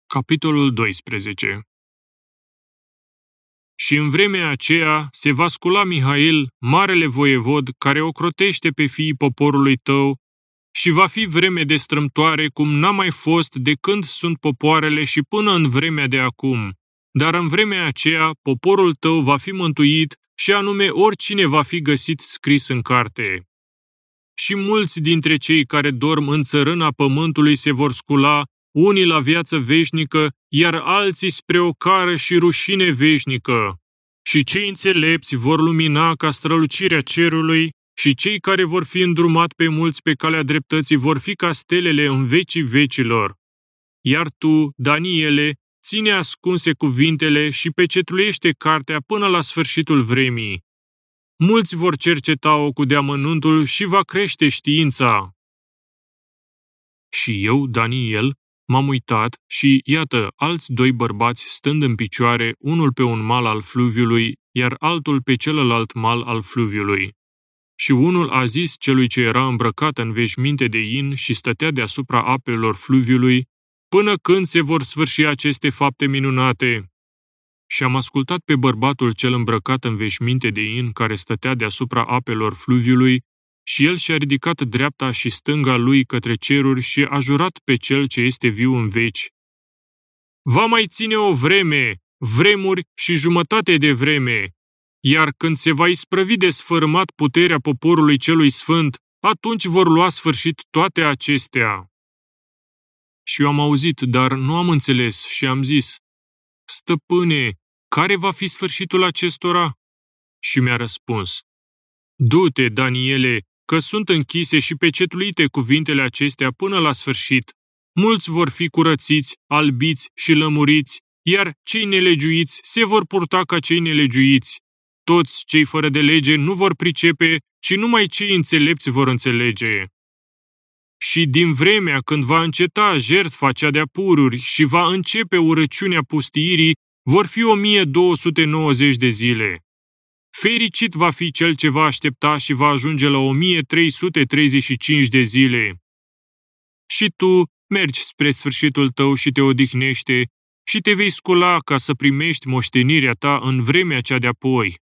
Capitolul 12. Și în vremea aceea se va scula Mihail, marele voievod, care ocrotește pe fiii poporului tău, și va fi vreme de strâmtoare cum n-a mai fost de când sunt popoarele și până în vremea de acum. Dar în vremea aceea poporul tău va fi mântuit și anume oricine va fi găsit scris în carte. Și mulți dintre cei care dorm în țărâna pământului se vor scula, unii la viață veșnică, iar alții spre o cară și rușine veșnică. Și cei înțelepți vor lumina ca strălucirea cerului, și cei care vor fi îndrumat pe mulți pe calea dreptății vor fi ca stelele în vecii vecilor. Iar tu, Daniele, ține ascunse cuvintele și pecetluiește cartea până la sfârșitul vremii. Mulți vor cerceta-o cu deamănuntul și va crește știința. Și eu, Daniel, m-am uitat și, iată, alți doi bărbați stând în picioare, unul pe un mal al fluviului, iar altul pe celălalt mal al fluviului. Și unul a zis celui ce era îmbrăcat în veșminte de in și stătea deasupra apelor fluviului, până când se vor sfârși aceste fapte minunate. Și am ascultat pe bărbatul cel îmbrăcat în veșminte de in, care stătea deasupra apelor fluviului, și el și-a ridicat dreapta și stânga lui către ceruri și a jurat pe cel ce este viu în veci. Va mai ține o vreme, vremuri și jumătate de vreme, iar când se va isprăvi de sfărâmat puterea poporului celui sfânt, atunci vor lua sfârșit toate acestea. Și eu am auzit, dar nu am înțeles și am zis: Stăpâne, care va fi sfârșitul acestora? Și mi-a răspuns: Du-te, Daniele, că sunt închise și pecetluite cuvintele acestea până la sfârșit. Mulți vor fi curățiți, albiți și lămuriți, iar cei nelegiuiți se vor purta ca cei nelegiuiți. Toți cei fără de lege nu vor pricepe, ci numai cei înțelepți vor înțelege. Și din vremea când va înceta jertfa cea de-a pururi și va începe urăciunea pustiirii, vor fi 1290 de zile. Fericit va fi cel ce va aștepta și va ajunge la 1335 de zile. Și tu mergi spre sfârșitul tău și te odihnește și te vei scula ca să primești moștenirea ta în vremea cea de-apoi.